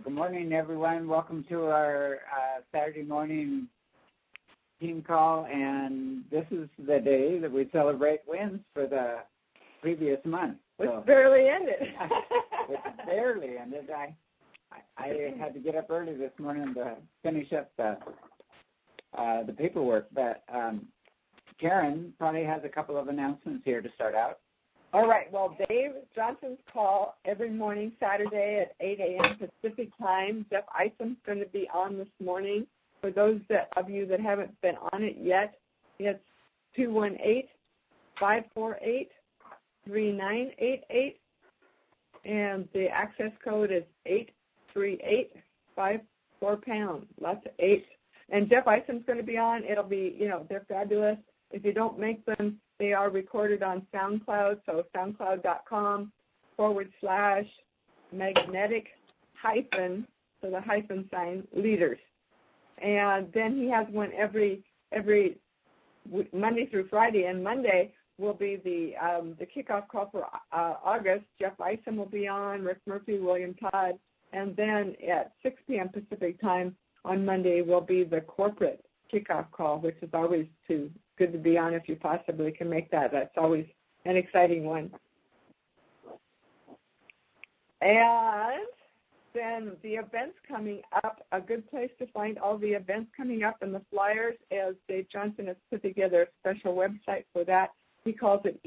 Good morning, everyone. Welcome to our Saturday morning team call, and this is the day that we celebrate wins for the previous month. Which barely ended. Which barely ended. I had to get up early this morning to finish up the paperwork, but Karen probably has a couple of announcements here to start out. All right. Well, Dave Johnson's call every morning, Saturday at 8 a.m. Pacific time. Jeff Isom's going to be on this morning. For those of you that haven't been on it yet, it's 218-548-3988, and the access code is 83854#. Lots of 8. And Jeff Isom's going to be on. It'll be, they're fabulous. If you don't make them, they are recorded on SoundCloud, so soundcloud.com/magnetic- so the hyphen sign, leaders. And then he has one every Monday through Friday, and Monday will be the kickoff call for August. Jeff Isom will be on, Rick Murphy, William Todd, and then at 6 p.m. Pacific time on Monday will be the corporate kickoff call, which is always good to be on if you possibly can make that. That's always an exciting one. And then the events coming up, a good place to find all the events coming up and the flyers is Dave Johnson has put together a special website for that. He calls it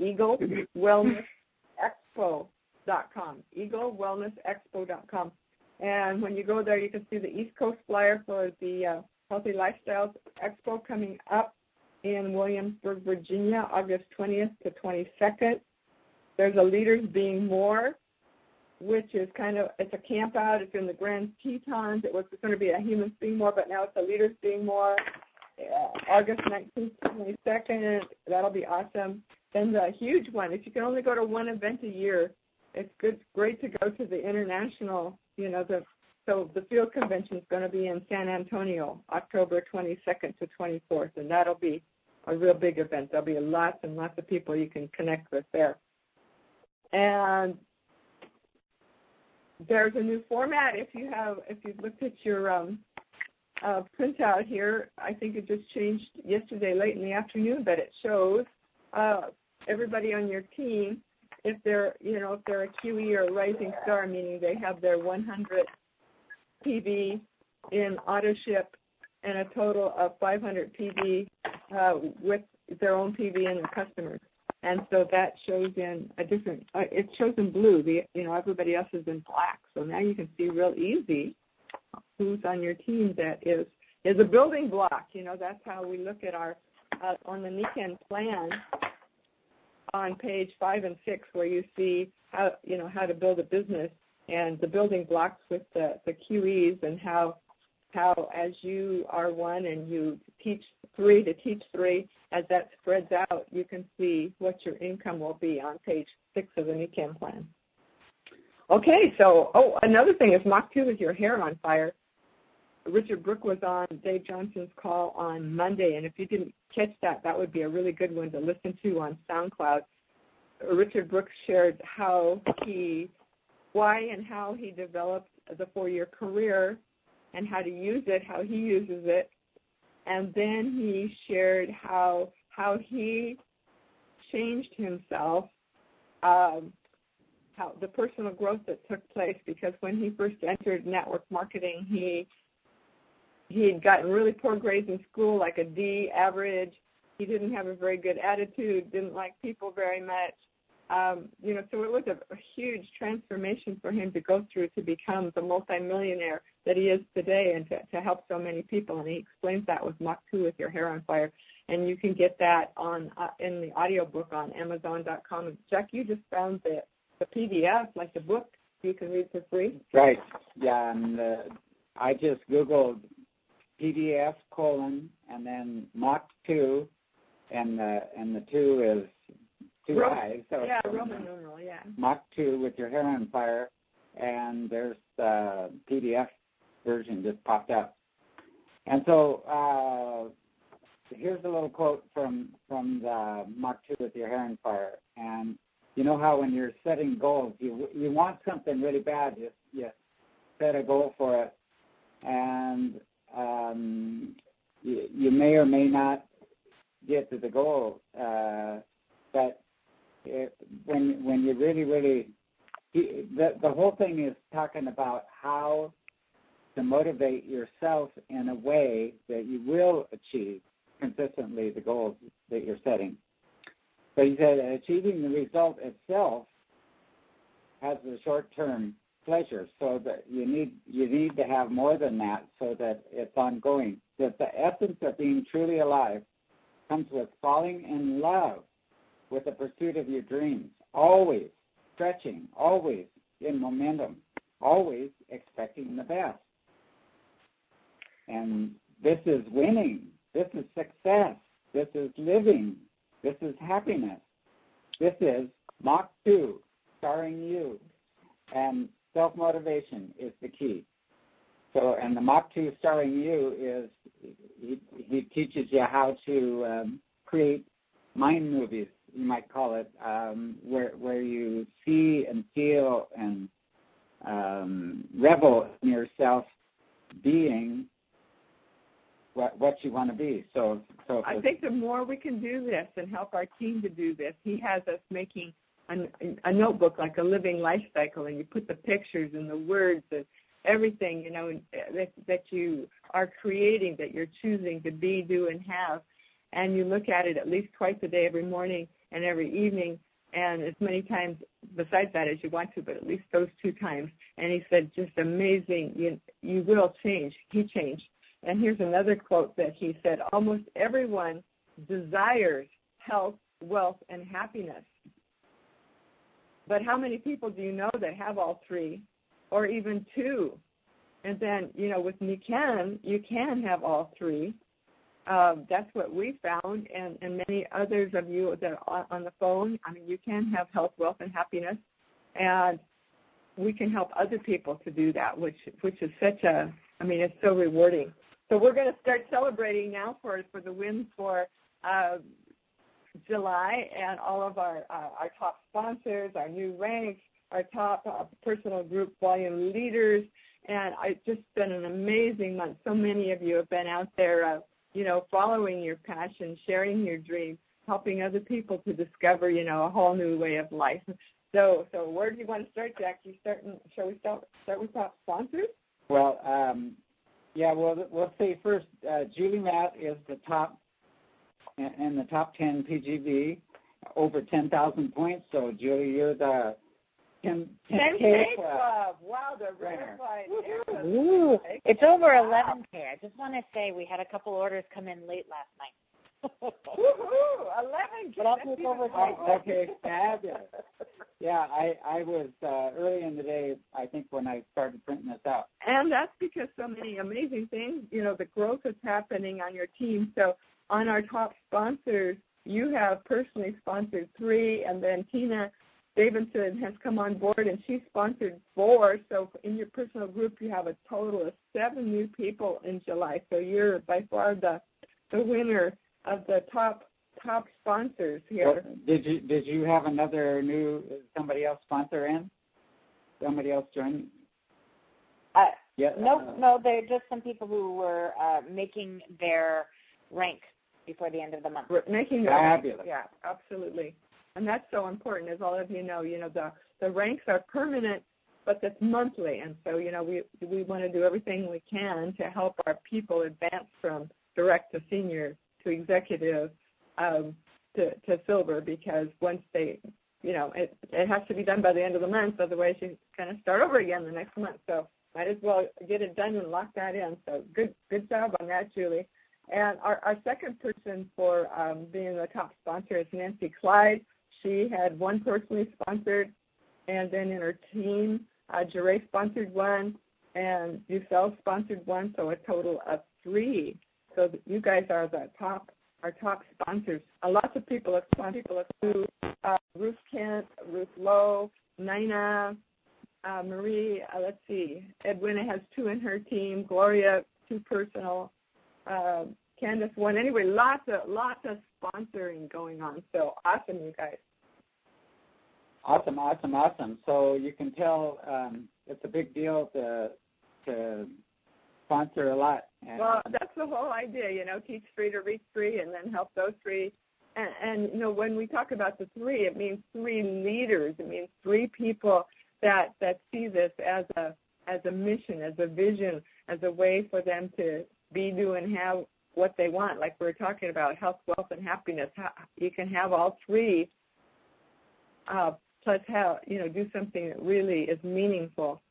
EagleWellnessExpo.com, EagleWellnessExpo.com. And when you go there, you can see the East Coast flyer for the Healthy Lifestyles Expo coming up in Williamsburg, Virginia, August 20th to 22nd. There's a Leaders Being More, which is it's a camp out. It's in the Grand Tetons. It was going to be a Humans Being More, but now it's a Leaders Being More. August 19th to 22nd. That'll be awesome. Then the huge one, if you can only go to one event a year, it's great to go to the international, so the field convention is going to be in San Antonio, October 22nd to 24th, and that'll be a real big event. There'll be lots and lots of people you can connect with there. And there's a new format. If you've looked at your printout here, I think it just changed yesterday late in the afternoon, but it shows everybody on your team if they're a QE or a rising star, meaning they have their 100 PV in AutoShip and a total of 500 PV with their own PV and their customers. And so that shows in a different, it shows in blue. Everybody else is in black. So now you can see real easy who's on your team that is a building block. That's how we look at our, on the Nikken plan on page 5 and 6, where you see how to build a business and the building blocks with the QEs, and how as you are one and you teach 3 to teach 3, as that spreads out, you can see what your income will be on page 6 of the Nikken plan. Okay, so, another thing is Mach 2 with your hair on fire. Richard Brooke was on Dave Johnson's call on Monday, and if you didn't catch that, that would be a really good one to listen to on SoundCloud. Richard Brooke shared why and how he developed the 4-year career and how to use it, how he uses it. And then he shared how he changed himself, how the personal growth that took place, because when he first entered network marketing, he'd gotten really poor grades in school, like a D average. He didn't have a very good attitude, didn't like people very much. So it was a huge transformation for him to go through to become the multimillionaire that he is today, and to help so many people. And he explains that with Mach 2 with your hair on fire. And you can get that on in the audiobook on Amazon.com. And Jack, you just found the PDF, like the book, you can read for free. Right. Yeah, and I just Googled PDF : and then Mach 2, and the 2 is 2 eyes. So yeah, Roman numeral, yeah. Mach 2 with your hair on fire, and there's the PDF version just popped up. And so here's a little quote from the Mach 2 with your hair on fire. And you know how when you're setting goals, you want something really bad, you set a goal for it, and you may or may not get to the goal. But when you really, the whole thing is talking about how to motivate yourself in a way that you will achieve consistently the goals that you're setting. But he said achieving the result itself has a short-term pleasure, so that you need to have more than that so that it's ongoing. That the essence of being truly alive comes with falling in love with the pursuit of your dreams, always stretching, always in momentum, always expecting the best. And this is winning. This is success. This is living. This is happiness. This is Mach 2, starring you. And self-motivation is the key. So, and the Mach 2 starring you is, he teaches you how to create mind movies, you might call it, where you see and feel and revel in yourself being what you want to be. So I think the more we can do this and help our team to do this, he has us making a notebook like a living life cycle, and you put the pictures and the words and everything, that you are creating, that you're choosing to be, do, and have, and you look at it at least twice a day, every morning and every evening, and as many times besides that as you want to, but at least those 2 times. And he said, just amazing, you will change. He changed. And here's another quote that he said, almost everyone desires health, wealth, and happiness. But how many people do you know that have all 3 or even 2? And then, with Nikan, you can have all 3. That's what we found, and many others of you that are on the phone. I mean, you can have health, wealth, and happiness, and we can help other people to do that, which is it's so rewarding. So we're going to start celebrating now for the win for July, and all of our top sponsors, our new ranks, our top personal group volume leaders, and it's just been an amazing month. So many of you have been out there, following your passion, sharing your dreams, helping other people to discover, a whole new way of life. So where do you want to start, Jack? Shall we start with top sponsors? Well, we'll say first, Julie Matt is the top in the top 10 PGV, over 10,000 points. So, Julie, you're the 10K Club. Wow, the verified. Ooh, it's over 11K. I just want to say we had a couple orders come in late last night. Woohoo! 11K. But I'll take over. Okay, fabulous. Yeah, I was early in the day, I think, when I started printing this out. And that's because so many amazing things, the growth is happening on your team. So on our top sponsors, you have personally sponsored 3, and then Tina Davidson has come on board, and she sponsored 4. So in your personal group, you have a total of 7 new people in July. So you're by far the winner of the top sponsors here. Well, did you have somebody else sponsor in? Somebody else join? Yeah. No, they're just some people who were making their rank before the end of the month. Making their fabulous. Rank. Yeah, absolutely. And that's so important, as all of you know. The ranks are permanent, but that's monthly. And so, we want to do everything we can to help our people advance from direct to senior to executive to silver, because once they, it has to be done by the end of the month, otherwise you kind of start over again the next month. So might as well get it done and lock that in. So good job on that, Julie. And our second person for being the top sponsor is Nancy Clyde. She had 1 personally sponsored, and then in her team, Jeray sponsored 1, and Ducelle sponsored 1, so a total of 3. So you guys are our top sponsors. Lots of people have sponsored Ruth Kent, Ruth Lowe, Nina, Marie, let's see, Edwina has 2 in her team, Gloria, 2 personal, Candace 1. Anyway, lots of sponsoring going on. So awesome, you guys. Awesome. So you can tell it's a big deal to to sponsor a lot. Well, that's the whole idea, teach 3 to reach 3 and then help those 3. And when we talk about the 3, it means 3 leaders. It means 3 people that see this as a mission, as a vision, as a way for them to be, do, and have what they want. Like we're talking about health, wealth, and happiness. You can have all 3, plus do something that really is meaningful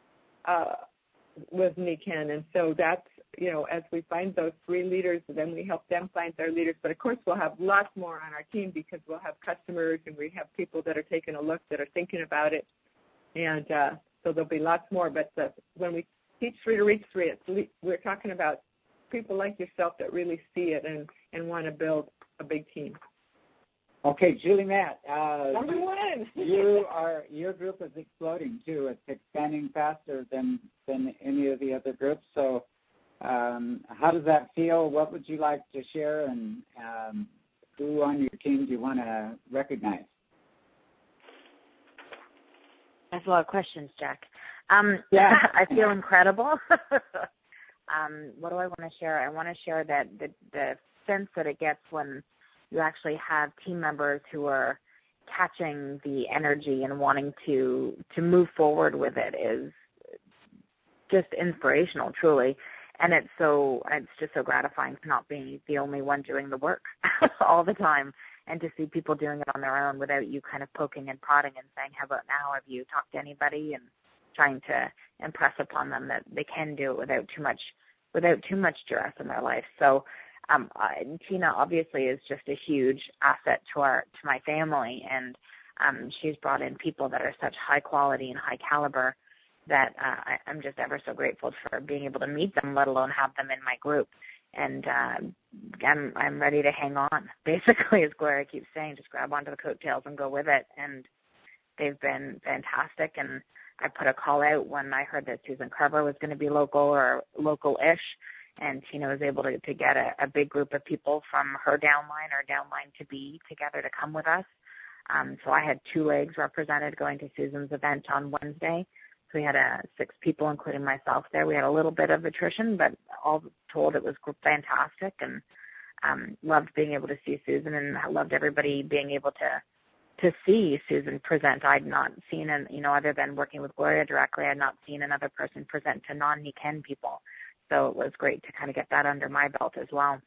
with NICAN. And so that's, as we find those 3 leaders, then we help them find their leaders. But, of course, we'll have lots more on our team because we'll have customers and we have people that are taking a look, that are thinking about it. And so there'll be lots more. But when we teach 3 to reach 3, we're talking about people like yourself that really see it and want to build a big team. Okay, Julie Matt. Number 1. Your group is exploding too. It's expanding faster than any of the other groups. So, how does that feel? What would you like to share? And who on your team do you want to recognize? That's a lot of questions, Jack. Yeah. I feel incredible. What do I want to share? I want to share that the sense that it gets when you actually have team members who are catching the energy and wanting to move forward with it is just inspirational, truly. And it's just so gratifying to not be the only one doing the work all the time, and to see people doing it on their own without you kind of poking and prodding and saying, how about now? Have you talked to anybody? And trying to impress upon them that they can do it without too much duress in their life. So Tina obviously is just a huge asset to my family, and she's brought in people that are such high quality and high caliber that I'm just ever so grateful for being able to meet them, let alone have them in my group. And I'm ready to hang on, basically, as Gloria keeps saying, just grab onto the coattails and go with it. And they've been fantastic. And I put a call out when I heard that Susan Carver was going to be local or local-ish, and Tina was able to get a big group of people from her downline or downline to be together to come with us. So I had 2 legs represented going to Susan's event on Wednesday. So we had 6 people, including myself, there. We had a little bit of attrition, but all told it was fantastic, and loved being able to see Susan, and I loved everybody being able to see Susan present. I'd not seen, other than working with Gloria directly, I had not seen another person present to non-NICAN people. So it was great to kind of get that under my belt as well.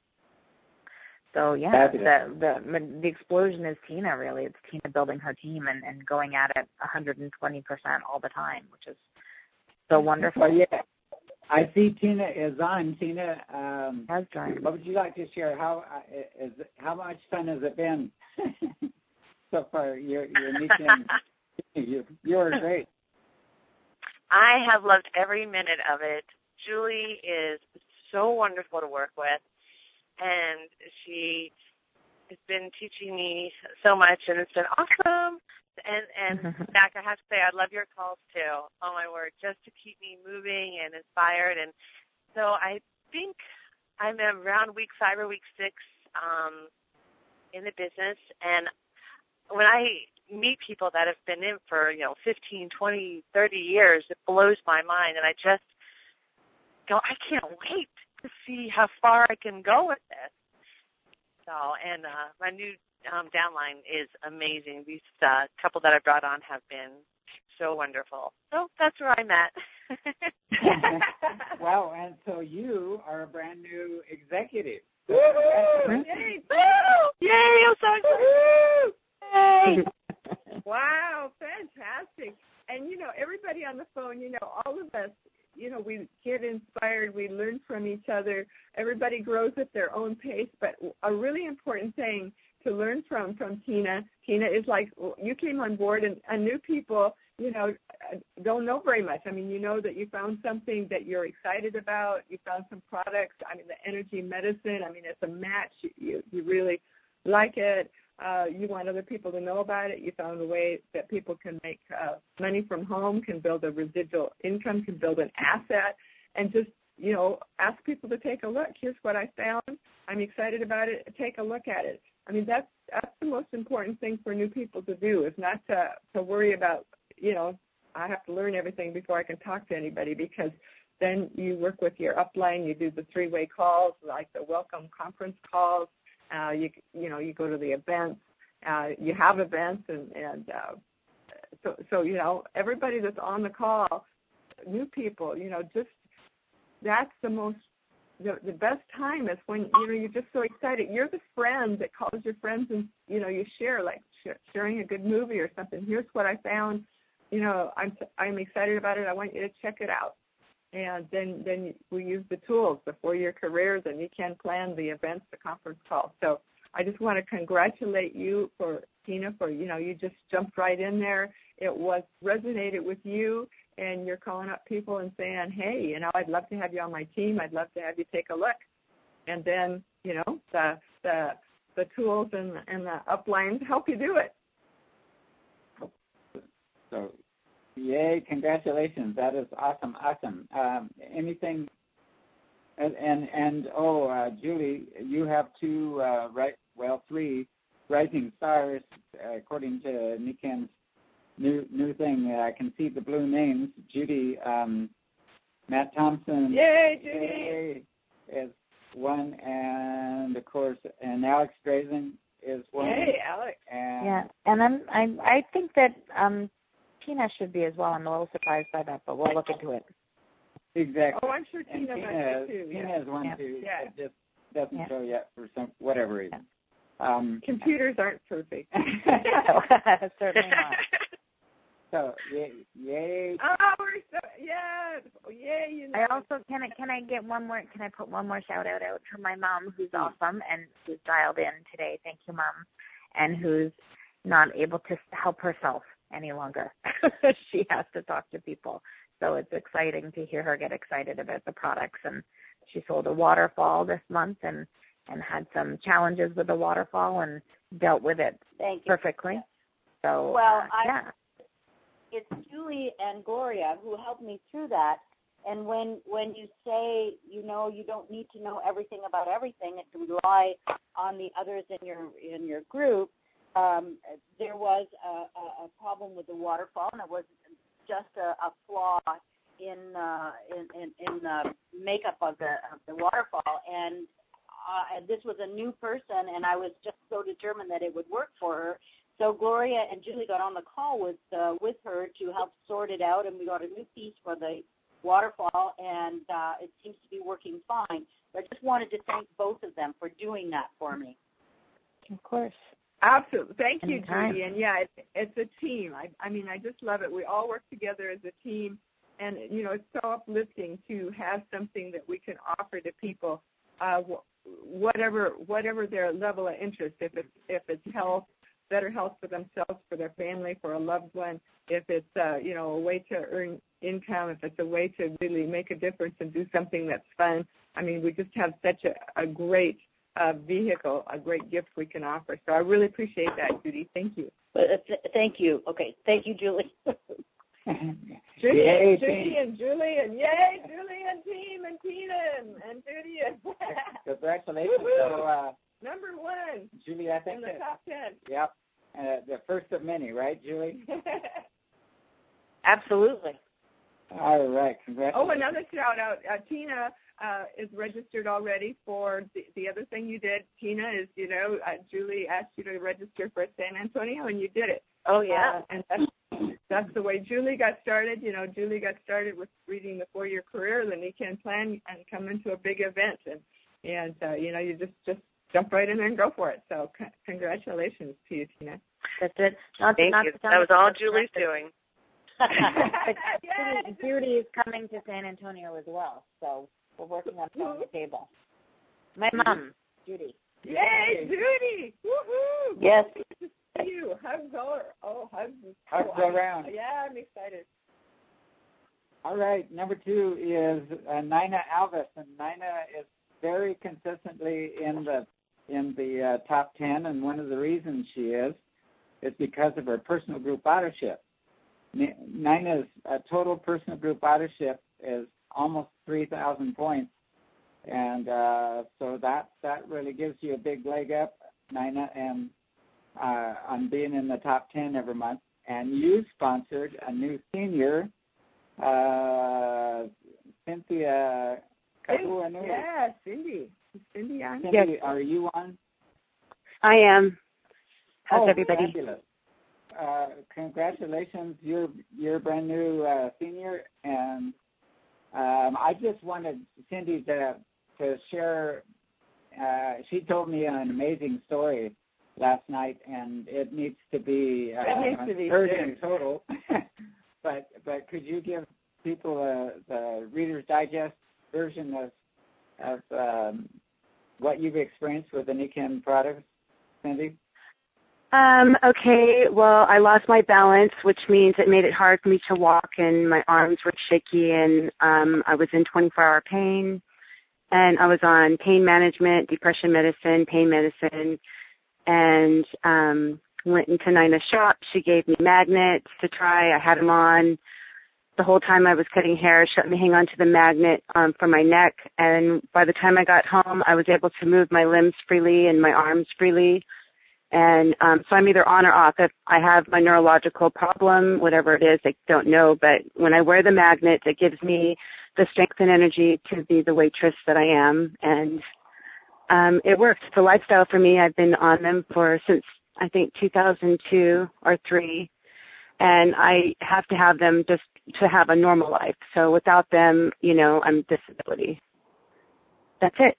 So, yeah, the explosion is Tina, really. It's Tina building her team and going at it 120% all the time, which is so wonderful. Well, yeah, I see Tina is on. Tina, has joined. What would you like to share? How much fun has it been so far? You're great. I have loved every minute of it. Julie is so wonderful to work with, and she has been teaching me so much, and it's been awesome. And Zach, I have to say, I love your calls too. Oh my word, just to keep me moving and inspired. And so I think I'm around week 5 or week 6 in the business, and when I meet people that have been in for 15, 20, 30 years, it blows my mind, and I just go, I can't wait to see how far I can go with this. So, and my new downline is amazing. These couple that I brought on have been so wonderful. So that's where I'm at. Wow, and so you are a brand new executive. Woo-hoo! Yay! Yay! I'm so excited! Yay! Wow, fantastic. And, everybody on the phone, all of us, we get inspired, we learn from each other. Everybody grows at their own pace, but a really important thing to learn from Tina is like, you came on board and new people, don't know very much. I mean, that you found something that you're excited about. You found some products. I mean, the energy medicine, it's a match. You really like it. You want other people to know about it. You found a way that people can make money from home, can build a residual income, can build an asset, and just, ask people to take a look. Here's what I found. I'm excited about it. Take a look at it. I mean, that's the most important thing for new people to do, is not to worry about, I have to learn everything before I can talk to anybody, because then you work with your upline. You do the 3-way calls, like the welcome conference calls. You go to the events. You have events, and so everybody that's on the call, new people, just that's the best time is when you're just so excited. You're the friend that calls your friends, and you share, like sharing a good movie or something. Here's what I found. I'm excited about it. I want you to check it out. And then we use the tools, the 4-year careers, and you can plan the events, the conference calls. So I just want to congratulate you, Tina, for you just jumped right in there. It resonated with you, and you're calling up people and saying, hey, I'd love to have you on my team. I'd love to have you take a look. And then, the tools and the uplines help you do it. So, yay, congratulations. That is awesome. Anything, Julie, you have 3 rising stars, according to Niken's new thing. I can see the blue names. Judy, Matt Thompson. Yay, Judy! Is one, and of course, and Alex Drazen is one. Hey, Alex. And I think that Tina should be as well. I'm a little surprised by that, but we'll look into it. Exactly. Oh, I'm sure Tina might be too. Tina is one too. Yeah. It just doesn't show yet for whatever reason. Computers aren't perfect. Certainly not. So yay! Oh, we're so yay! I also can I get one more? Can I put one more shout out to my mom, who's awesome and who's dialed in today? Thank you, Mom, and who's not able to help herself any longer. She has to talk to people, so it's exciting to hear her get excited about the products. And she sold a waterfall this month and had some challenges with the waterfall and dealt with it perfectly. So it's Julie and Gloria who helped me through that. And when you say, you don't need to know everything about everything and to rely on the others in your group, there was a problem with the waterfall, and it was just a flaw in the makeup of the waterfall. And this was a new person, and I was just so determined that it would work for her. So Gloria and Julie got on the call with her to help sort it out, and we got a new piece for the waterfall, and it seems to be working fine. But I just wanted to thank both of them for doing that for me. Of course. Absolutely. Thank you, Judy. And, it's a team. I just love it. We all work together as a team, and, it's so uplifting to have something that we can offer to people, whatever their level of interest, if it's health, better health for themselves, for their family, for a loved one, if it's, a way to earn income, if it's a way to really make a difference and do something that's fun. We just have such a great vehicle, a great gift we can offer. So I really appreciate that, Judy. Thank you. Thank you. Okay. Thank you, Julie. Judy and Julie, and yay, Julie and team and Tina and Judy. Congratulations. So, number 1. Julie, I think in the top 10. Yep. The first of many, right, Julie? Absolutely. All right. Congratulations. Oh, another shout out. Tina is registered already for the other thing you did. Tina is, Julie asked you to register for San Antonio, and you did it. Oh, yeah. And that's the way Julie got started. Julie got started with reading the 4-year career, the Niken plan, and come into a big event. And you just jump right in there and go for it. So congratulations to you, Tina. That's it. Thank you. That was all Julie's doing. But Judy is coming to San Antonio as well, so we're working on filling the table. My mom, Judy. Yay, Judy! Woohoo! Yes. Good to see you. Hugs hugs. Hugs around. Yeah, I'm excited. All right, number 2 is Nina Alvis, and Nina is very consistently in the top 10, and one of the reasons she is because of her personal group authorship. Nina's total personal group authorship is almost 3,000 points, and so that really gives you a big leg up, Nina, and on being in the top 10 every month. And you sponsored a new senior Cynthia Kapuanu. Yeah, Cindy. Is Cindy on? Cindy, Yes. are you on? I am. How's everybody? Fabulous. Congratulations. You're a brand new senior, and I just wanted Cindy to share. She told me an amazing story last night, and it needs to be heard in total. but could you give people the Reader's Digest version of what you've experienced with the Nikken products, Cindy? Okay, well, I lost my balance, which means it made it hard for me to walk, and my arms were shaky, and I was in 24-hour pain, and I was on pain management, depression medicine, pain medicine, and went into Nina's shop. She gave me magnets to try. I had them on. The whole time I was cutting hair, she let me hang on to the magnet for my neck, and by the time I got home, I was able to move my limbs freely and my arms freely. And so I'm either on or off. If I have my neurological problem, whatever it is, I don't know. But when I wear the magnet, it gives me the strength and energy to be the waitress that I am. And it works. It's a lifestyle for me. I've been on them since, I think, 2002 or 2003. And I have to have them just to have a normal life. So without them, I'm disability. That's it.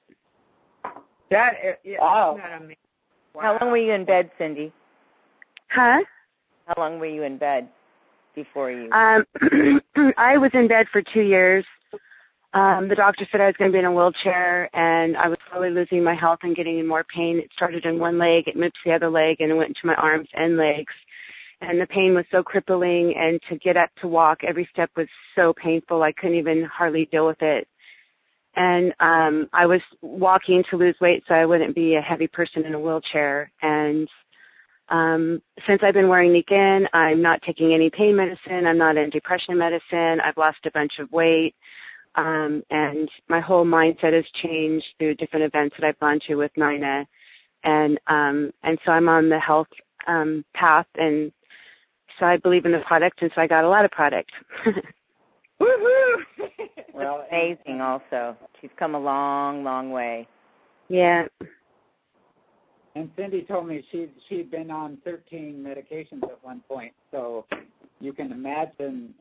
Wow. Isn't that amazing? Wow. How long were you in bed, Cindy? Huh? How long were you in bed before you? I was in bed for 2 years. The doctor said I was going to be in a wheelchair, and I was slowly losing my health and getting in more pain. It started in one leg, it moved to the other leg, and it went into my arms and legs. And the pain was so crippling, and to get up to walk, every step was so painful, I couldn't even hardly deal with it. And I was walking to lose weight so I wouldn't be a heavy person in a wheelchair. And since I've been wearing Nikken, I'm not taking any pain medicine. I'm not in depression medicine. I've lost a bunch of weight. And my whole mindset has changed through different events that I've gone to with Nina. And so I'm on the health path. And so I believe in the product, and so I got a lot of product. Woohoo! Well, amazing also. She's come a long, long way. Yeah. And Cindy told me she'd been on 13 medications at one point, so you can imagine,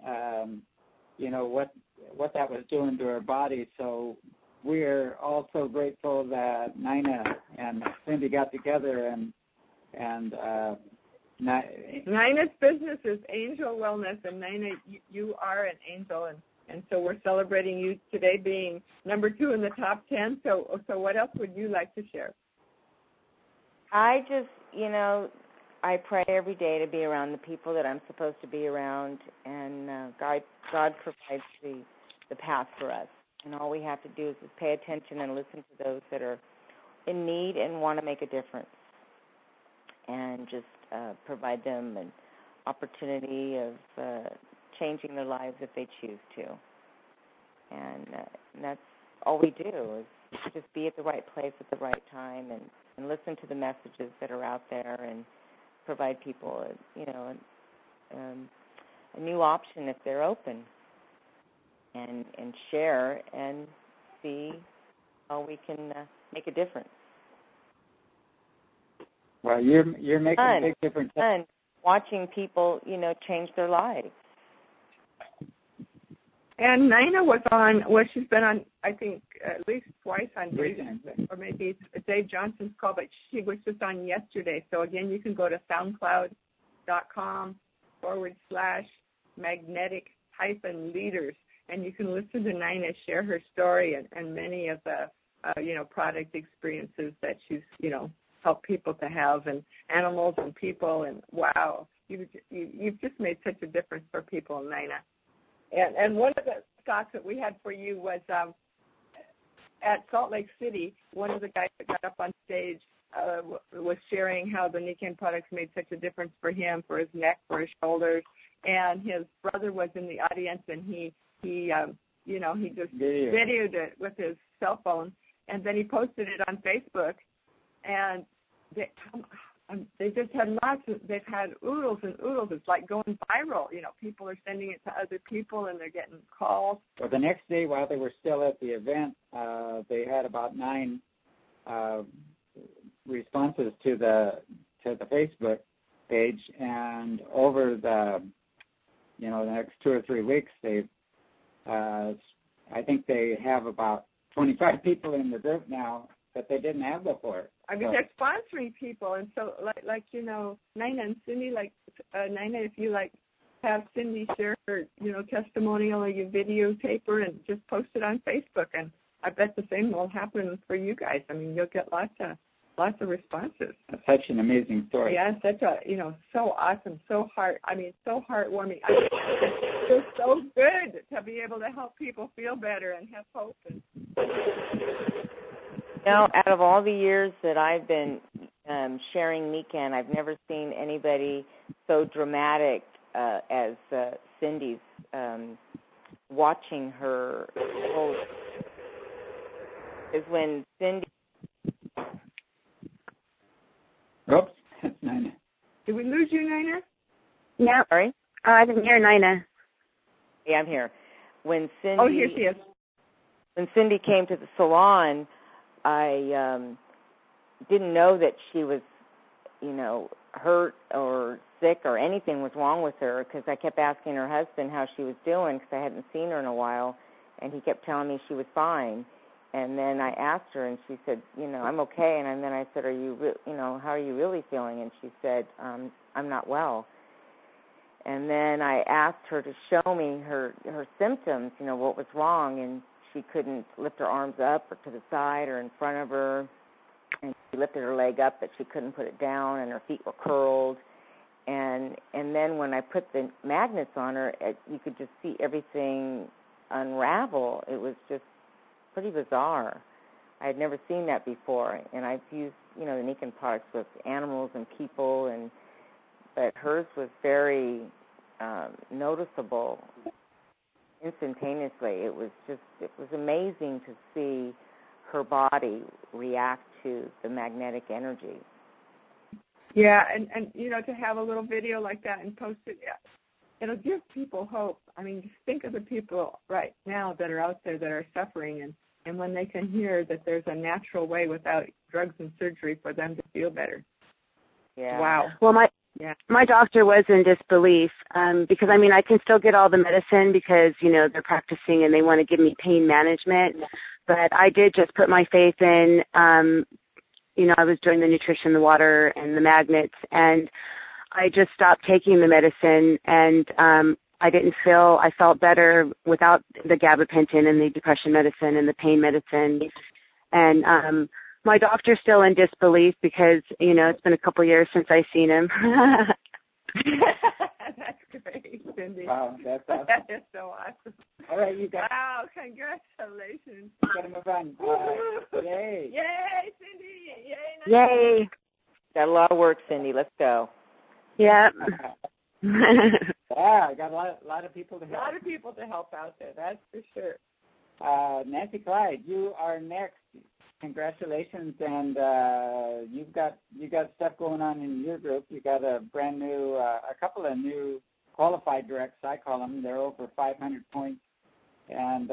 what that was doing to her body. So we're also grateful that Nina and Cindy got together and Nina's business is Angel Wellness, and Nina, you are an angel, and so we're celebrating you today being number 2 in the top 10. So what else would you like to share? I just, I pray every day to be around the people that I'm supposed to be around, and God provides the path for us. And all we have to do is just pay attention and listen to those that are in need and want to make a difference, and just provide them an opportunity of changing their lives if they choose to. And that's all we do is just be at the right place at the right time and listen to the messages that are out there and provide people, a new option if they're open, and share and see how we can make a difference. Well, you're making a big difference. And watching people, change their lives. And Nina she's been on, I think, at least twice on Dave, or maybe it's Dave Johnson's call, but she was just on yesterday. So, again, you can go to soundcloud.com/magnetic-leaders, and you can listen to Nina share her story and many of the, product experiences that she's, helped people to have, and animals and people, and wow, you've just made such a difference for people, Nina. And one of the thoughts that we had for you was at Salt Lake City, one of the guys that got up on stage was sharing how the Nikken products made such a difference for him, for his neck, for his shoulders, and his brother was in the audience, and he just videoed it with his cell phone, and then he posted it on Facebook, and they just had they've had oodles and oodles. It's like going viral. People are sending it to other people and they're getting calls. Well, the next day while they were still at the event, they had about 9 responses to the Facebook page, and over the next 2 or 3 weeks, I think they have about 25 people in the group now that they didn't have before. I mean, they're sponsoring people, and so like Nina and Cindy, Nina, if you have Cindy share her testimonial, or you videotape her and just post it on Facebook, and I bet the same will happen for you guys. I mean, you'll get lots of responses. That's such an amazing story. Yeah, such a so awesome, so heartwarming. It's just so good to be able to help people feel better and have hope. Out of all the years that I've been sharing Meekan, I've never seen anybody so dramatic as Cindy's watching her whole. Is when Cindy. Oops, that's Nina. Did we lose you, Nina? No. Sorry? I didn't hear Nina. Yeah, I'm here. When Cindy. Oh, here she is. When Cindy came to the salon, I didn't know that she was, hurt or sick or anything was wrong with her, because I kept asking her husband how she was doing, because I hadn't seen her in a while, and he kept telling me she was fine. And then I asked her, and she said, I'm okay. And then I said, how are you really feeling? And she said, I'm not well. And then I asked her to show me her symptoms, what was wrong, and she couldn't lift her arms up or to the side or in front of her. And she lifted her leg up, but she couldn't put it down, and her feet were curled. And then when I put the magnets on her, you could just see everything unravel. It was just pretty bizarre. I had never seen that before, and I've used, the Meekan products with animals and people, but hers was very noticeable instantaneously. It was amazing to see her body react to the magnetic energy. Yeah, and to have a little video like that and post it, it'll give people hope. I mean, just think of the people right now that are out there that are suffering, and when they can hear that there's a natural way without drugs and surgery for them to feel better. Yeah. Wow. Well, my doctor was in disbelief because, I can still get all the medicine because, they're practicing and they want to give me pain management. But I did just put my faith in, I was doing the nutrition, the water, and the magnets, and I just stopped taking the medicine, and I felt better without the gabapentin and the depression medicine and the pain medicine. And my doctor's still in disbelief because, it's been a couple years since I've seen him. That's great, Cindy. Wow, that's awesome. That is so awesome. All right, you guys. Wow, congratulations. Got to move on. Yay. Yay, Cindy. Yay. Yay. Got a lot of work, Cindy. Let's go. Yeah. I got a lot of people to help. A lot of people to help out there, that's for sure. Nancy Clyde, you are next. Congratulations, and you got stuff going on in your group. You got a brand new, a couple of new qualified directs, I call them. They're over 500 points, and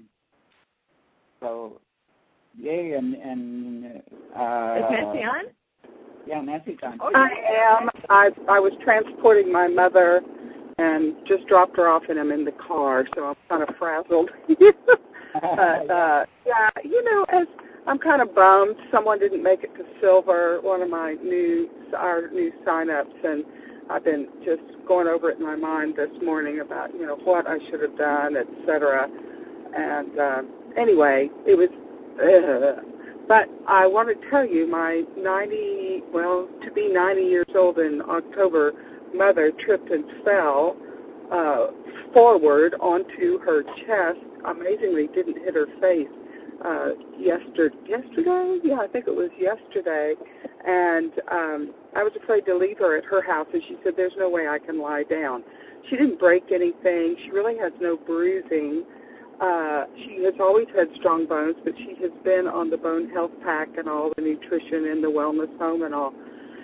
so yay! And is Nancy on? Yeah, Nancy's on. Oh, I am. I was transporting my mother and just dropped her off, and I'm in the car, so I'm kind of frazzled. But as I'm kind of bummed someone didn't make it to silver, one of our new sign-ups, and I've been just going over it in my mind this morning about, what I should have done, et cetera. And anyway, it was, but I want to tell you my to be 90 years old in October, mother tripped and fell forward onto her chest, amazingly didn't hit her face. Yesterday? Yeah, I think it was yesterday. And I was afraid to leave her at her house, and she said, there's no way I can lie down. She didn't break anything. She really has no bruising. She has always had strong bones, but she has been on the Bone Health Pack and all the nutrition in the wellness home and all.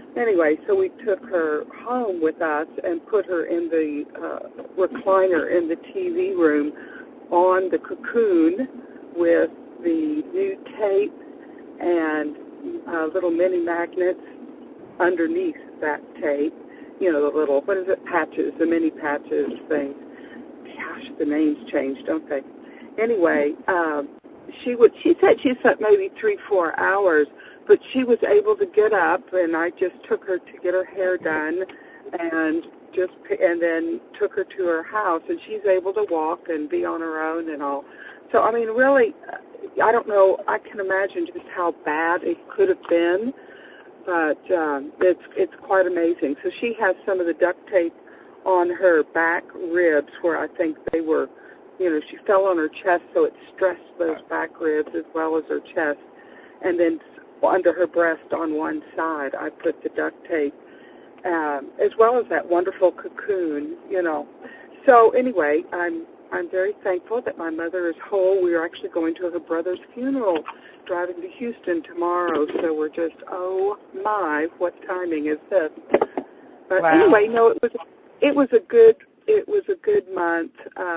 anyway, so we took her home with us and put her in the recliner in the TV room on the Cocoon with the new tape and little mini magnets underneath that tape. You know, the little, what is it, patches, the mini patches things. Gosh, the names change, don't they? Anyway, she said she slept maybe 3-4 hours, but she was able to get up, and I just took her to get her hair done and then took her to her house, and she's able to walk and be on her own and all. So, I mean, really, I don't know, I can imagine just how bad it could have been, but it's quite amazing. So she has some of the duct tape on her back ribs where I think they were, you know, she fell on her chest, so it stressed those back ribs as well as her chest. And then under her breast on one side, I put the duct tape, as well as that wonderful Cocoon, you know. So anyway, I'm very thankful that my mother is whole. We are actually going to her brother's funeral, driving to Houston tomorrow. So we're just, oh my, what timing is this? But wow. Anyway, no, it was a good month.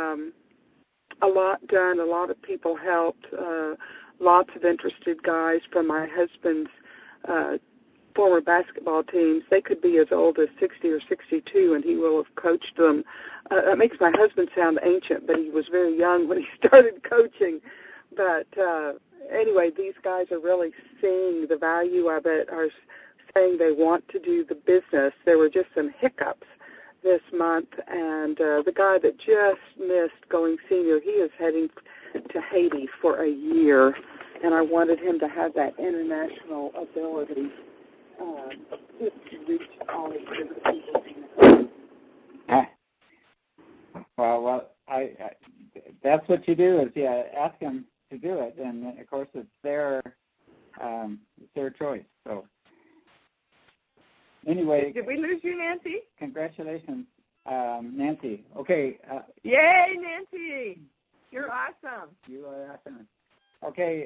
A lot done. A lot of people helped. Lots of interested guys from my husband's former basketball teams. They could be as old as 60 or 62, and he will have coached them. That makes my husband sound ancient, but he was very young when he started coaching. But anyway, these guys are really seeing the value of it, are saying they want to do the business. There were just some hiccups this month, and the guy that just missed going senior, he is heading to Haiti for a year, and I wanted him to have that international ability just to reach all these different people. Well, I that's what you do is ask them to do it, and of course it's their choice. So anyway, did we lose you, Nancy? Congratulations, Nancy. Okay. Yay, Nancy! You're awesome. You are awesome. Okay.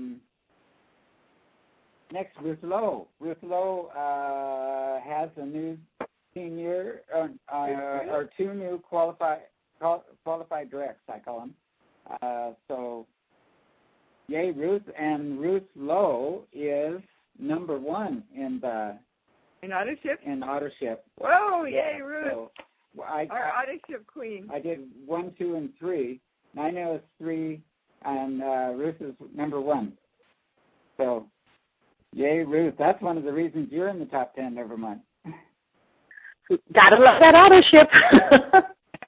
Next, Ruth Lowe. Ruth Lowe has a new senior or two new qualified directs, I call them. So, yay, Ruth. And Ruth Lowe is number 1 in Ottership. In Ottership. Whoa, yay, Ruth. So, our Ottership queen. I did 1, 2, and 3. Nina is 3, and Ruth is number 1. So, yay, Ruth. That's one of the reasons you're in the top 10 every month. Gotta love that Ottership.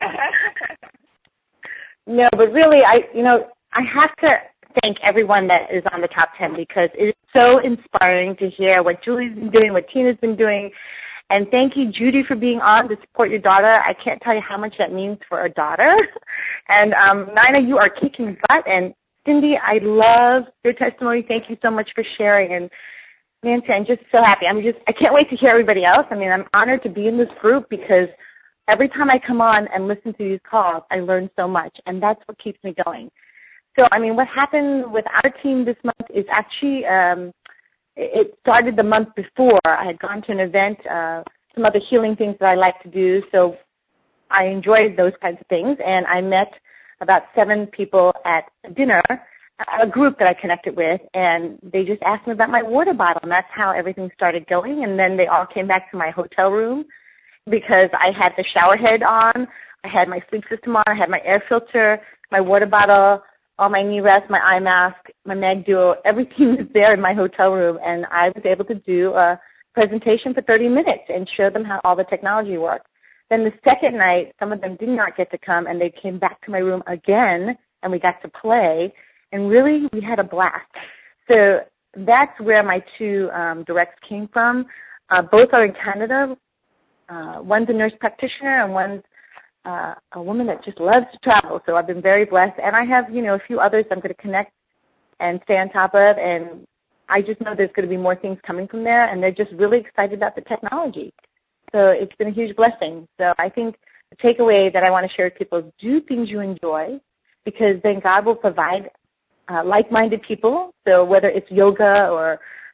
No, but really, I have to thank everyone that is on the top 10 because it is so inspiring to hear what Julie's been doing, what Tina's been doing. And thank you, Judy, for being on to support your daughter. I can't tell you how much that means for a daughter. And Nina, you are kicking butt. And Cindy, I love your testimony. Thank you so much for sharing. And Nancy, I'm just so happy. I can't wait to hear everybody else. I mean, I'm honored to be in this group because every time I come on and listen to these calls, I learn so much. And that's what keeps me going. So, I mean, what happened with our team this month is actually it started the month before. I had gone to an event, some other healing things that I like to do, so I enjoyed those kinds of things, and I met about 7 people at dinner, a group that I connected with, and they just asked me about my water bottle, and that's how everything started going, and then they all came back to my hotel room because I had the shower head on, I had my sleep system on, I had my air filter, my water bottle, all my knee rests, my eye mask, my Mag Duo, everything was there in my hotel room, and I was able to do a presentation for 30 minutes and show them how all the technology worked. Then the second night, some of them did not get to come, and they came back to my room again, and we got to play, and really we had a blast. So that's where my 2 directs came from. Both are in Canada. One's a nurse practitioner, and one's a woman that just loves to travel, so I've been very blessed. And I have, a few others I'm going to connect and stay on top of, and I just know there's going to be more things coming from there, and they're just really excited about the technology. So it's been a huge blessing. So I think the takeaway that I want to share with people is do things you enjoy, because then God will provide like-minded people. So whether it's yoga or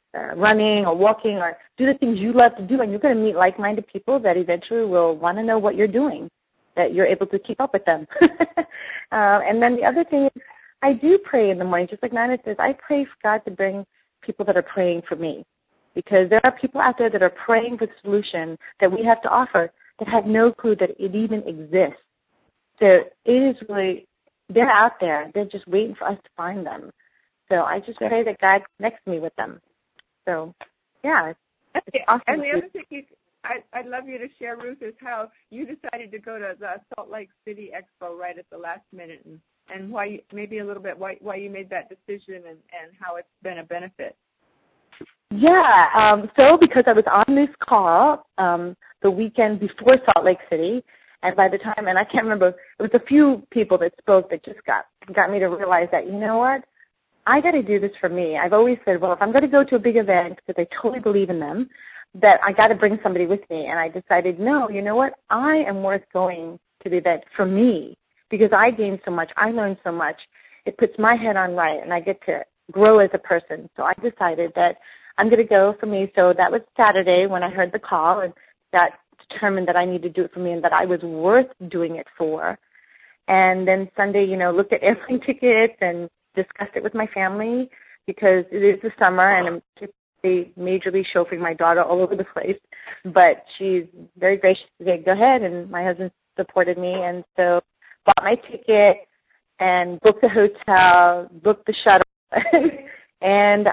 running or walking, or do the things you love to do, and you're going to meet like-minded people that eventually will want to know what you're doing, that you're able to keep up with them. And then the other thing is, I do pray in the morning, just like Nina says. I pray for God to bring people that are praying for me, because there are people out there that are praying for the solution that we have to offer that have no clue that it even exists. So it is really, they're out there. They're just waiting for us to find them. So I just pray that God connects me with them. So, yeah, it's awesome. And the other thing I'd love you to share, Ruth, is how you decided to go to the Salt Lake City Expo right at the last minute, and why, maybe a little bit, why you made that decision and how it's been a benefit. Yeah, so because I was on this call the weekend before Salt Lake City, and by the time, and I can't remember, it was a few people that spoke that just got me to realize that, you know what, I got to do this for me. I've always said, well, if I'm going to go to a big event, because I totally believe in them, that I got to bring somebody with me. And I decided, no, you know what, I am worth going to the event for me, because I gained so much, I learned so much. It puts my head on right, and I get to grow as a person. So I decided that I'm going to go for me. So that was Saturday when I heard the call, and got determined that I need to do it for me and that I was worth doing it for. And then Sunday, looked at airplane tickets and discussed it with my family, because it is the summer and I'm typically majorly chauffeuring my daughter all over the place. But she's very gracious to say, go ahead, and my husband supported me. And so bought my ticket and booked the hotel, booked the shuttle, and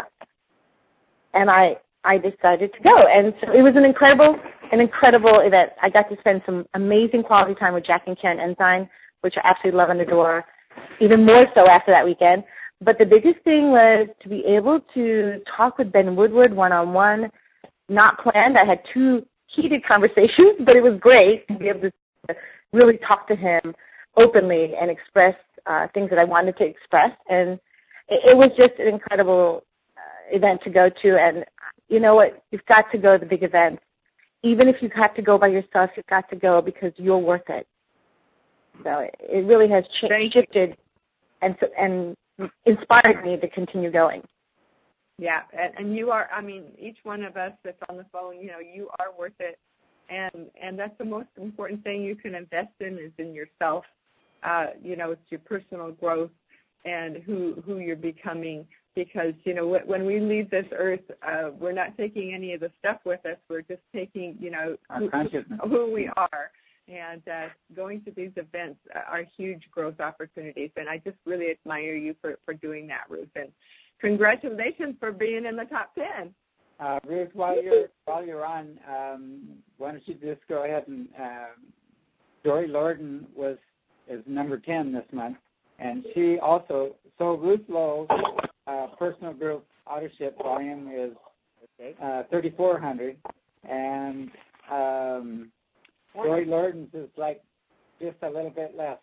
I decided to go. And so it was an incredible event. I got to spend some amazing quality time with Jack and Karen Ensign, which I absolutely love and adore, even more so after that weekend. But the biggest thing was to be able to talk with Ben Woodward one-on-one, not planned. I had 2 heated conversations, but it was great to be able to really talk to him openly and express things that I wanted to express. And it was just an incredible event to go to. And you know what? You've got to go to the big events. Even if you have to go by yourself, you've got to go because you're worth it. So it really has shifted and inspired me to continue going. Yeah, and you are, each one of us that's on the phone, you are worth it. And that's the most important thing you can invest in is in yourself. It's your personal growth and who you're becoming. Because, when we leave this earth, we're not taking any of the stuff with us. We're just taking, who we are. And going to these events are huge growth opportunities. And I just really admire you for doing that, Ruth. And congratulations for being in the top 10. Ruth, while you're on, why don't you just go ahead and Dory Lorden is number 10 this month. And she also, so Ruth Lowe's personal group auto-ship volume is 3,400, and Dory Lorden's is like just a little bit less,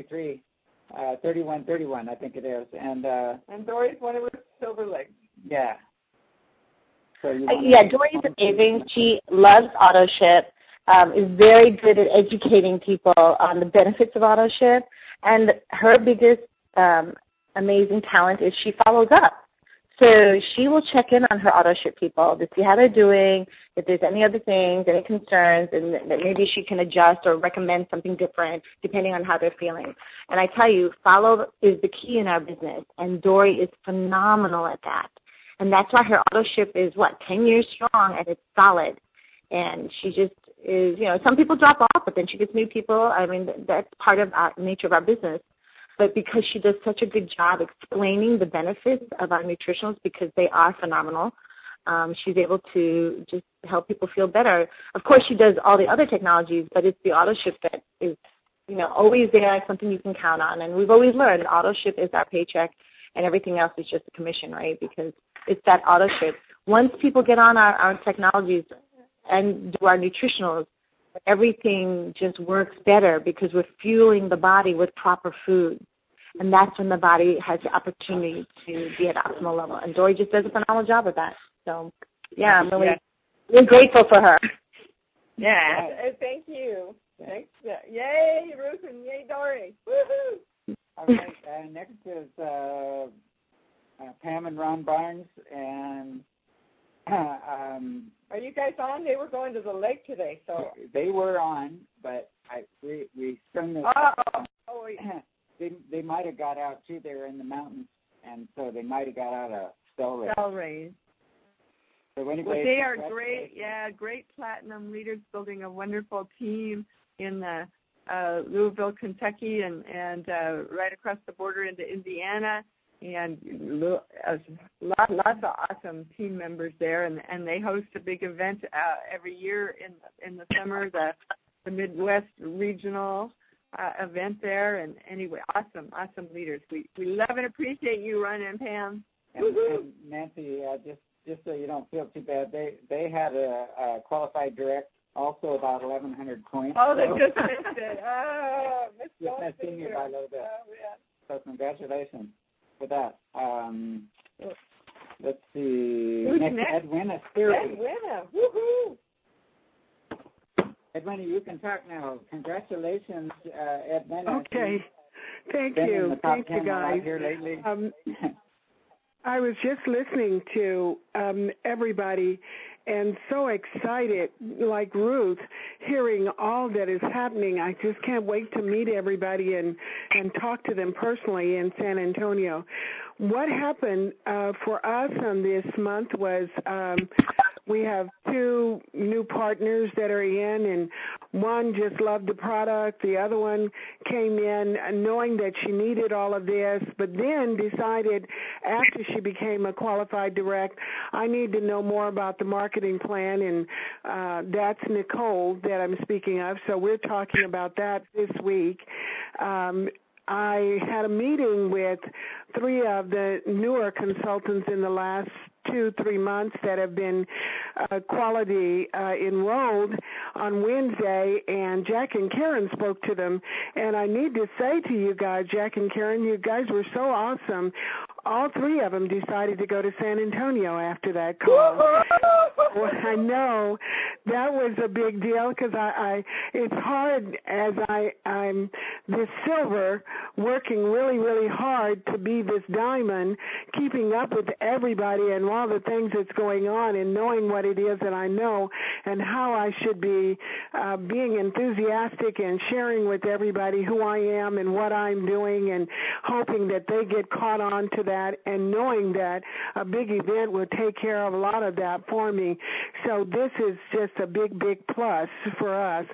31, I think it is. And Dory's one of her silver legs. Yeah. So Dory's amazing. She loves auto-ship, is very good at educating people on the benefits of auto-ship. And her biggest amazing talent is she follows up. So she will check in on her auto-ship people to see how they're doing, if there's any other things, any concerns, and that maybe she can adjust or recommend something different depending on how they're feeling. And I tell you, follow is the key in our business, and Dory is phenomenal at that. And that's why her auto-ship is, 10 years strong, and it's solid. And she just is, some people drop off, but then she gets new people. That's part of the nature of our business. But because she does such a good job explaining the benefits of our nutritionals, because they are phenomenal, she's able to just help people feel better. Of course, she does all the other technologies, but it's the auto-ship that is, always there, something you can count on. And we've always learned auto-ship is our paycheck, and everything else is just a commission, right? Because it's that auto-ship. Once people get on our technologies and do our nutritionals, everything just works better because we're fueling the body with proper food. And that's when the body has the opportunity to be at optimal level. And Dory just does a phenomenal job of that. So, I'm really grateful for her. Yeah, thank you. Thanks. Yay, Ruth, and yay, Dory. Woohoo! All right, next is Pam and Ron Barnes, and Are you guys on? They were going to the lake today, so they were on, but we sprung this. They might have got out too. They were in the mountains, and so they might have got out of Stelrade. So they are great. Yeah, great platinum leaders, building a wonderful team in the Louisville, Kentucky, and right across the border into Indiana. And lots of awesome team members there, and they host a big event every year in the summer, the Midwest Regional event there. And anyway, awesome leaders. We love and appreciate you, Ron and Pam. And Nancy, just so you don't feel too bad, they had a qualified direct, also about 1,100 points. Oh, they just missed it. Oh, missed you by a little bit. Oh, yeah. So congratulations for that. Let's see. Who's next? Edwina Speary. Edwina, woohoo! Edwina, you can talk now. Congratulations, Edwina. Okay. Thank you. Thank you, guys. Here lately. I was just listening to everybody and so excited, like Ruth, hearing all that is happening. I just can't wait to meet everybody and talk to them personally in San Antonio. What happened for us on this month was we have 2 new partners that are in, and one just loved the product. The other one came in knowing that she needed all of this, but then decided after she became a qualified direct, I need to know more about the marketing plan, and that's Nicole that I'm speaking of. So we're talking about that this week. I had a meeting with 3 of the newer consultants in the last 2-3 months that have been quality enrolled on Wednesday, and Jack and Karen spoke to them. And I need to say to you guys, Jack and Karen, you guys were so awesome. All 3 of them decided to go to San Antonio after that call. Well, I know that was a big deal because it's hard as I'm this silver working really, really hard to be this diamond, keeping up with everybody and all the things that's going on and knowing what it is that I know and how I should be being enthusiastic and sharing with everybody who I am and what I'm doing and hoping that they get caught on to that and knowing that a big event will take care of a lot of that for me. So this is just a big, big plus for us.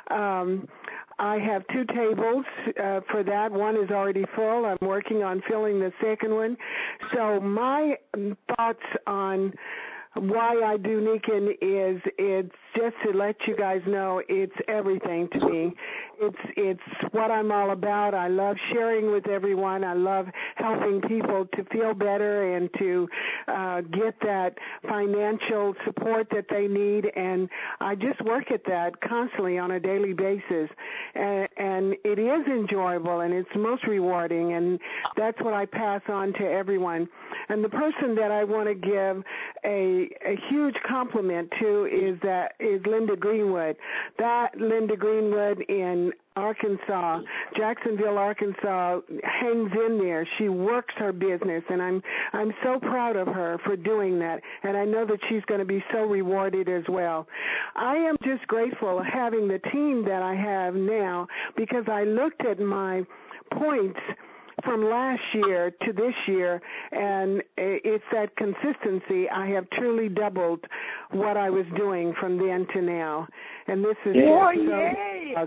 I have 2 tables for that. One is already full. I'm working on filling the second one. So my thoughts on why I do Nikken is it's just to let you guys know it's everything to me. It's what I'm all about. I love sharing with everyone. I love helping people to feel better and to get that financial support that they need. And I just work at that constantly on a daily basis. And it is enjoyable and it's most rewarding. And that's what I pass on to everyone. And the person that I want to give a huge compliment to is Linda Greenwood. That Linda Greenwood in Arkansas, Jacksonville, Arkansas, hangs in there. She works her business, and I'm so proud of her for doing that, and I know that she's going to be so rewarded as well. I am just grateful having the team that I have now because I looked at my points from last year to this year, and it's that consistency. I have truly doubled what I was doing from then to now, and this is yay!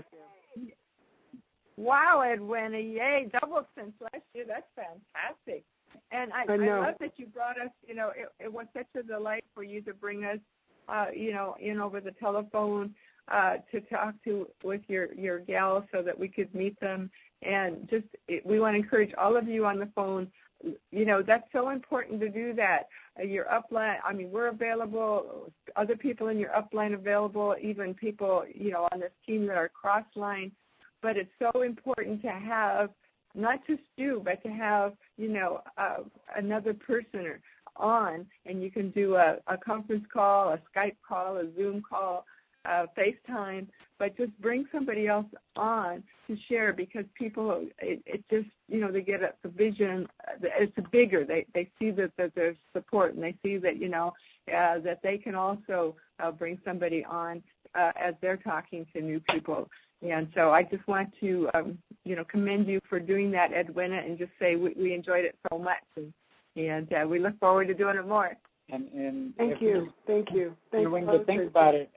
Wow, Edwina, yay, doubled since last year. That's fantastic. And I love that you brought us, it was such a delight for you to bring us, in over the telephone to talk with your gals so that we could meet them. And we want to encourage all of you on the phone. That's so important to do that. Your upline, we're available, other people in your upline available, even people, on this team that are cross-line. But it's so important to have not just you, but to have, another person on, and you can do a conference call, a Skype call, a Zoom call, FaceTime, but just bring somebody else on to share, because people, it just, they get a vision. It's bigger. They see that there's support, and they see that, that they can also bring somebody on as they're talking to new people. And so I just want to, commend you for doing that, Edwina, and just say we enjoyed it so much, and we look forward to doing it more. And thank you. When you think about it,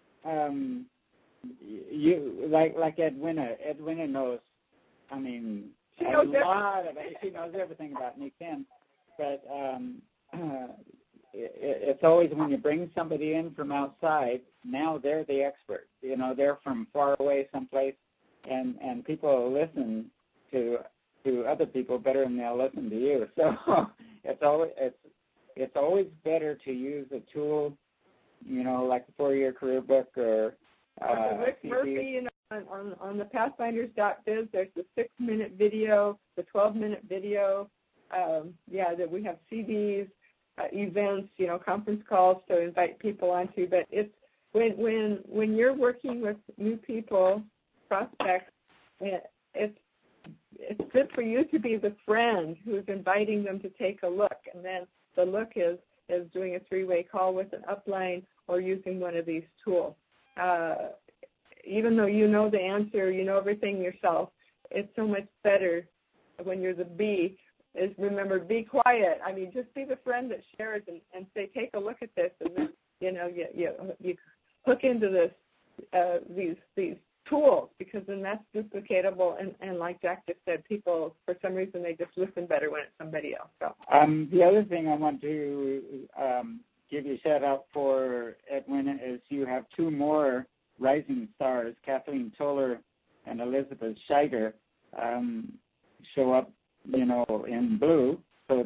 you like Edwina knows. I mean, she knows everything about Nick Kent, but it's always when you bring somebody in from outside. Now they're the expert. They're from far away someplace, and people listen to other people better than they'll listen to you. So it's always better to use a tool, like the 4-Year Career Book or Rick Murphy, on the Pathfinders.biz, there's the 6-minute video, the 12-minute video. That we have CDs, events, conference calls to invite people onto. But it's when you're working with new people, prospects, it's good for you to be the friend who's inviting them to take a look, and then the look is doing a 3-way call with an upline or using one of these tools. Even though you know the answer, you know everything yourself, it's so much better when you're the B. Remember, be quiet. I mean, just be the friend that shares and say, take a look at this, and then you hook into this these tools, because then that's duplicatable, and like Jack just said, people, for some reason, they just listen better when it's somebody else. So the other thing I want to give you a shout out for, Edwina, is you have 2 more rising stars, Kathleen Toller and Elizabeth Scheider, show up, in blue. So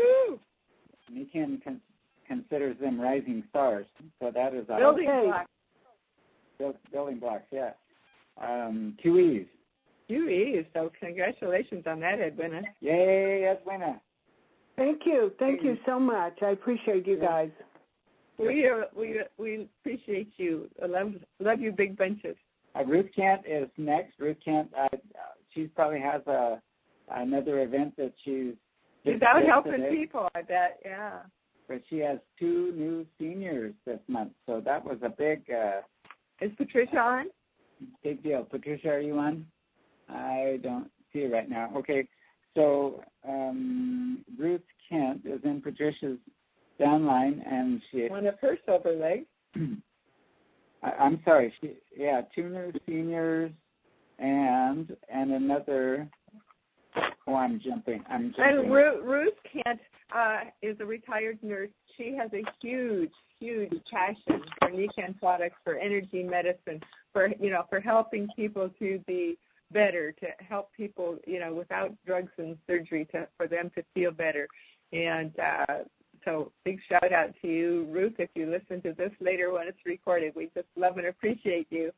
Nikan considers them rising stars. So that is building blocks. Building blocks, yeah. QEs. QEs. So congratulations on that, Edwina. Yay, Edwina. Thank you. Thank you so much. I appreciate you guys. We appreciate you. I love you, big bunches. Ruth Kent is next. Ruth Kent, she probably has another event that she's out helping people, I bet. Yeah. But she has 2 new seniors this month, so that was a big. Is Patricia on? Big deal. Patricia, are you on? I don't see it right now. Okay, so Ruth Kent is in Patricia's downline, and she one of her silver legs. I'm sorry. 2 new seniors and another. Oh, I'm jumping. And Ruth Kent is a retired nurse. She has a huge passion for Nikan products, for energy medicine, for helping people to be better, to help people without drugs and surgery, for them to feel better. And so big shout out to you, Ruth, if you listen to this later when it's recorded. We just love and appreciate you.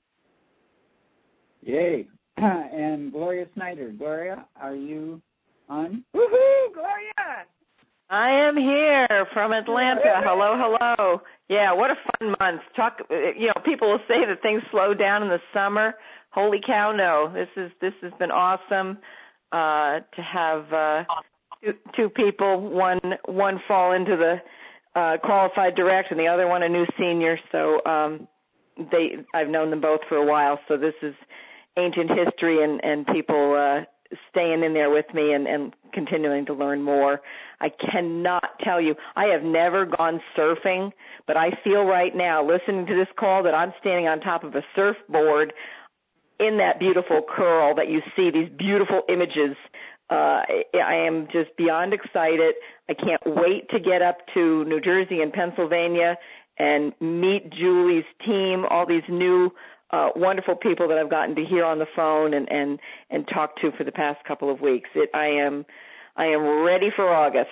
Yay. And Gloria Snyder. Gloria, are you on? Woohoo, Gloria! I am here from Atlanta. Hello. Yeah, what a fun month. People will say that things slow down in the summer. Holy cow, no. This has been awesome to have 2 people, one fall into the qualified direct and the other one a new senior. So I've known them both for a while, so this is ancient history, and people staying in there with me and continuing to learn more. I cannot tell you, I have never gone surfing, but I feel right now, listening to this call, that I'm standing on top of a surfboard in that beautiful curl that you see, these beautiful images. I am just beyond excited. I can't wait to get up to New Jersey and Pennsylvania and meet Julie's team, all these new wonderful people that I've gotten to hear on the phone and talk to for the past couple of weeks. I am ready for August.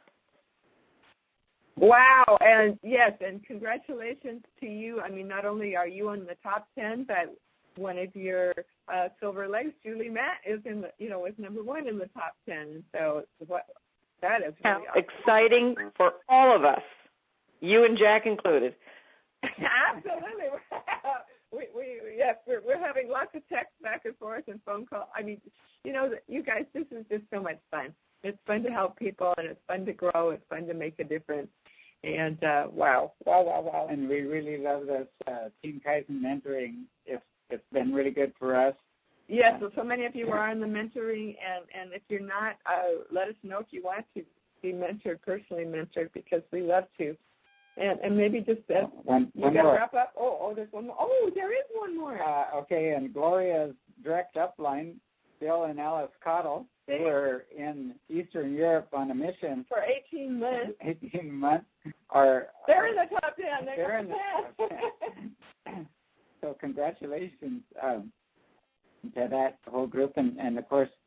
Wow, and yes, and congratulations to you. I mean, not only are you in the top 10, but one of your silver legs, Julie Matt, is is number 1 in the top 10. And so that is really awesome. Exciting for all of us, you and Jack included. Absolutely. we're having lots of text back and forth and phone call. I mean, you guys, this is just so much fun. It's fun to help people, and it's fun to grow. It's fun to make a difference. And wow. And we really love this Team Kaizen mentoring. It's been really good for us. Yes, so many of you are in the mentoring, and if you're not, let us know if you want to be mentored, personally mentored, because we love to. And maybe just one you got to more. wrap up. Oh, there's one more. Oh, there is one more. Okay, and Gloria's direct upline, Bill and Alice Cottle, who were in Eastern Europe on a mission for 18 months. 18 months. They're in the top 10. They're in the top 10. So congratulations to that whole group, and of course,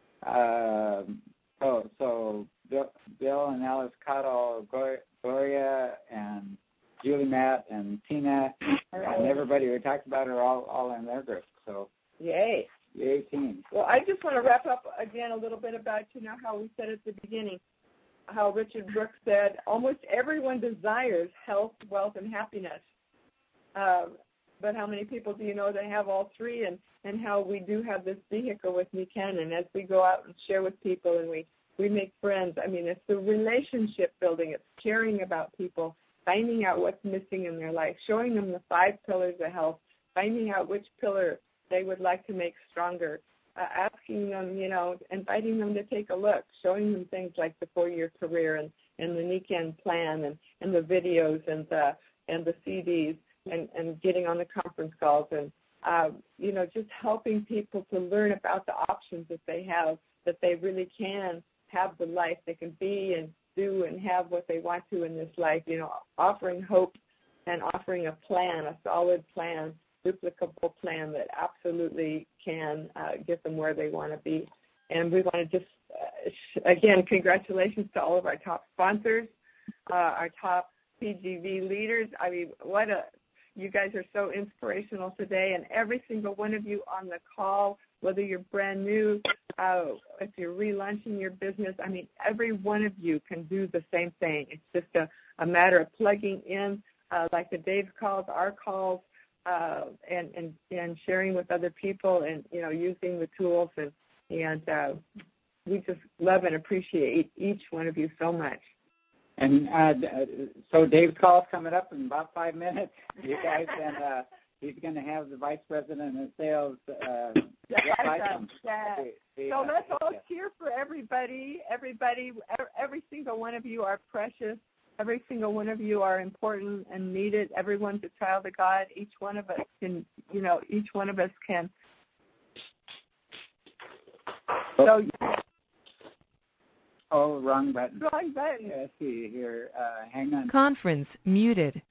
so Bill and Alice Cottle, Gloria and Julie, Matt, and Tina, and everybody we talked about are all in their group. So yay team. Well, I just want to wrap up again a little bit about how we said at the beginning, how Richard Brooks said almost everyone desires health, wealth, and happiness. But how many people do you know that have all three, and how we do have this vehicle with New Canaan as we go out and share with people and we make friends. I mean, it's the relationship building. It's caring about people, finding out what's missing in their life, showing them the 5 pillars of health, finding out which pillar they would like to make stronger, asking them, inviting them to take a look, showing them things like the 4-year career and the NECAN plan and the videos and the CDs and getting on the conference calls and, just helping people to learn about the options that they have, that they really can have the life they can be and do and have what they want to in this life, offering hope and offering a plan, a solid plan, duplicable plan that absolutely can get them where they want to be. And we want to just, again, congratulations to all of our top sponsors, our top PGV leaders. I mean, you guys are so inspirational today, and every single one of you on the call, whether you're brand new, if you're relaunching your business, I mean, every one of you can do the same thing. It's just a matter of plugging in, like the Dave calls, our calls, and sharing with other people and, using the tools. And we just love and appreciate each one of you so much. And so Dave's call's coming up in about 5 minutes, you guys, and he's going to have the Vice President of Sales. So let's all cheer for everybody. Every single one of you are precious. Every single one of you are important and needed. Everyone's a child of God. Each one of us can. So. Oh, wrong button. Wrong button. Let's see here. Hang on. Conference muted.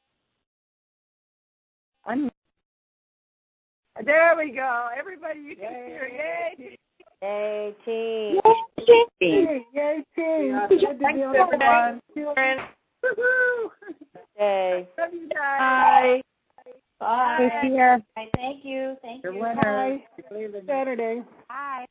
There we go. Everybody, you can hear. Yay! Yay, team. Yay, team. Thanks, everyone. Woohoo! Yay. Love you guys. Bye. Thank you. Your winner. Bye. Saturday. Bye.